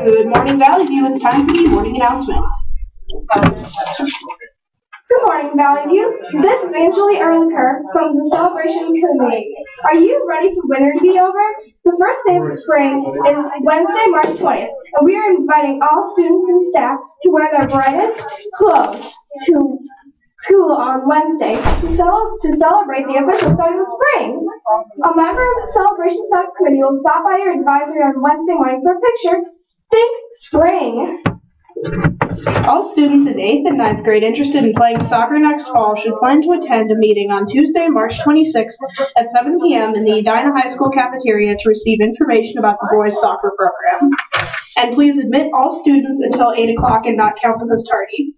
Good morning, Valley View. It's time for the morning announcements. Good morning, Valley View. This is Angeli Erlinger from the Celebration Committee. Are you ready for winter to be over? The first day of spring is Wednesday, March 20th, and we are inviting all students and staff to wear their brightest clothes to school on Wednesday to celebrate the official start of spring. A member of the Celebration Subcommittee will stop by your advisory on Wednesday morning for a picture. Think spring. All students in 8th and 9th grade interested in playing soccer next fall should plan to attend a meeting on Tuesday, March 26th at 7 p.m. in the Edina High School cafeteria to receive information about the boys' soccer program. And please admit all students until 8 o'clock and not count them as tardy.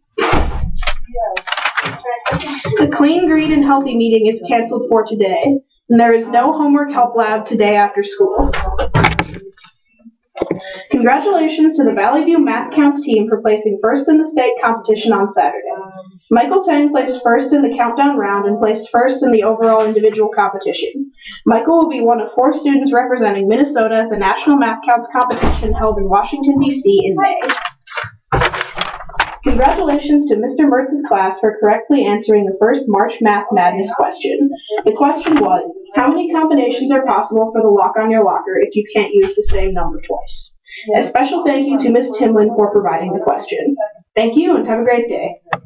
The Clean, Green, and Healthy meeting is canceled for today, and there is no homework help lab today after school. Congratulations to the Valley View Math Counts team for placing first in the state competition on Saturday. Michael Tang placed first in the countdown round and placed first in the overall individual competition. Michael will be one of 4 students representing Minnesota at the National Math Counts competition held in Washington, D.C. in May. Congratulations to Mr. Mertz's class for correctly answering the first March Math Madness question. The question was, how many combinations are possible for the lock on your locker if you can't use the same number twice? A special thank you to Ms. Timlin for providing the question. Thank you and have a great day.